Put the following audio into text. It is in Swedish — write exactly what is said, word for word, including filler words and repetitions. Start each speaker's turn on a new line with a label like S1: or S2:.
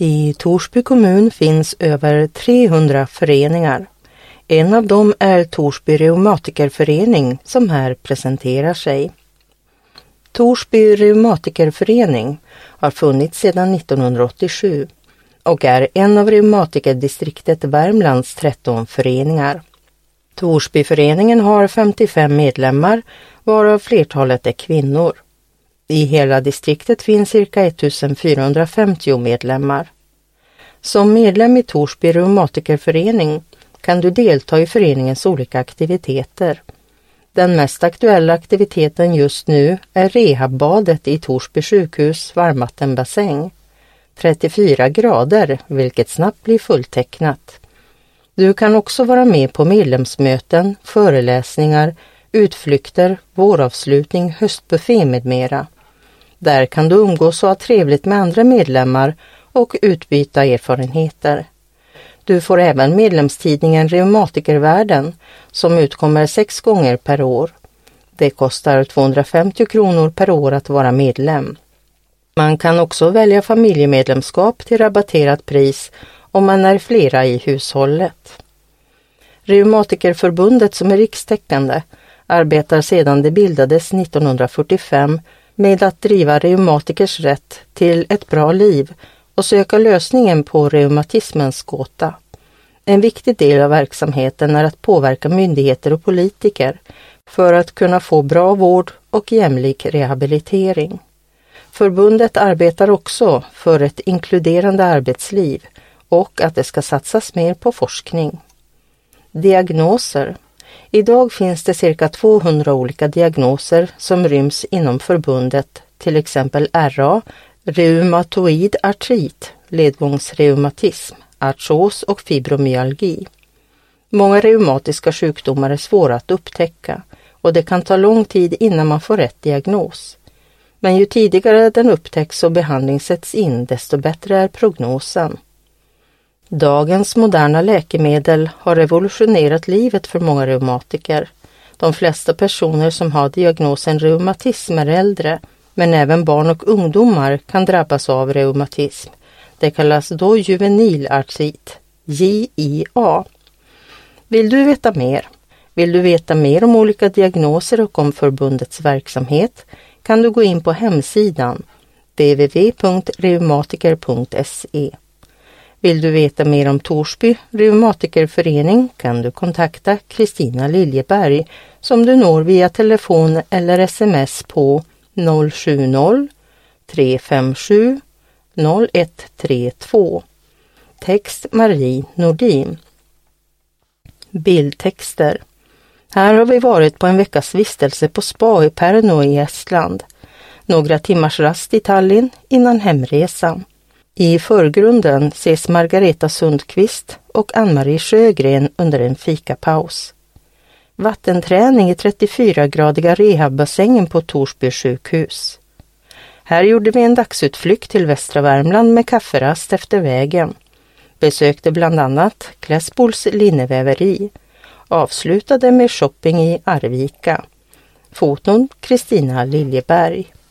S1: I Torsby kommun finns över trehundra föreningar. En av dem är Torsby reumatikerförening som här presenterar sig. Torsby reumatikerförening har funnits sedan nittonhundraåttiosju och är en av reumatikerdistriktet Värmlands tretton föreningar. Torsbyföreningen har femtiofem medlemmar, varav flertalet är kvinnor. I hela distriktet finns cirka ettusenfyrahundrafemtio medlemmar. Som medlem i Torsby reumatikerförening kan du delta i föreningens olika aktiviteter. Den mest aktuella aktiviteten just nu är rehabbadet i Torsby sjukhus varmvattenbassäng. trettiofyra grader, vilket snabbt blir fulltecknat. Du kan också vara med på medlemsmöten, föreläsningar, utflykter, våravslutning, höstbuffé med mera. Där kan du umgås och ha trevligt med andra medlemmar och utbyta erfarenheter. Du får även medlemstidningen Reumatikervärlden som utkommer sex gånger per år. Det kostar tvåhundrafemtio kronor per år att vara medlem. Man kan också välja familjemedlemskap till rabatterat pris om man är flera i hushållet. Reumatikerförbundet, som är rikstäckande, arbetar sedan det bildades nittonhundrafyrtiofem med att driva reumatikers rätt till ett bra liv och söka lösningen på reumatismens gåta. En viktig del av verksamheten är att påverka myndigheter och politiker för att kunna få bra vård och jämlik rehabilitering. Förbundet arbetar också för ett inkluderande arbetsliv och att det ska satsas mer på forskning. Diagnoser. Idag finns det cirka tvåhundra olika diagnoser som ryms inom förbundet, till exempel R A, reumatoid artrit, ledgångsreumatism, artros och fibromyalgi. Många reumatiska sjukdomar är svåra att upptäcka och det kan ta lång tid innan man får rätt diagnos. Men ju tidigare den upptäcks och behandling sätts in, desto bättre är prognosen. Dagens moderna läkemedel har revolutionerat livet för många reumatiker. De flesta personer som har diagnosen reumatism är äldre, men även barn och ungdomar kan drabbas av reumatism. Det kallas då juvenil artrit, J I A. Vill du veta mer? Vill du veta mer om olika diagnoser och om förbundets verksamhet kan du gå in på hemsidan w w w punkt reumatiker punkt s e. Vill du veta mer om Torsby reumatikerförening kan du kontakta Kristina Liljeberg som du når via telefon eller sms på noll sju noll tre fem sju noll ett tre två. Text Marie Nordin. Bildtexter. Här har vi varit på en veckas vistelse på spa i Pärnu i Estland. Några timmars rast i Tallinn innan hemresan. I förgrunden ses Margareta Sundqvist och Ann-Marie Sjögren under en fikapaus. Vattenträning i trettiofyra-gradiga rehabbassängen på Torsby sjukhus. Här gjorde vi en dagsutflykt till västra Värmland med kafferast efter vägen. Besökte bland annat Klässbols linneväveri. Avslutade med shopping i Arvika. Foton Kristina Liljeberg.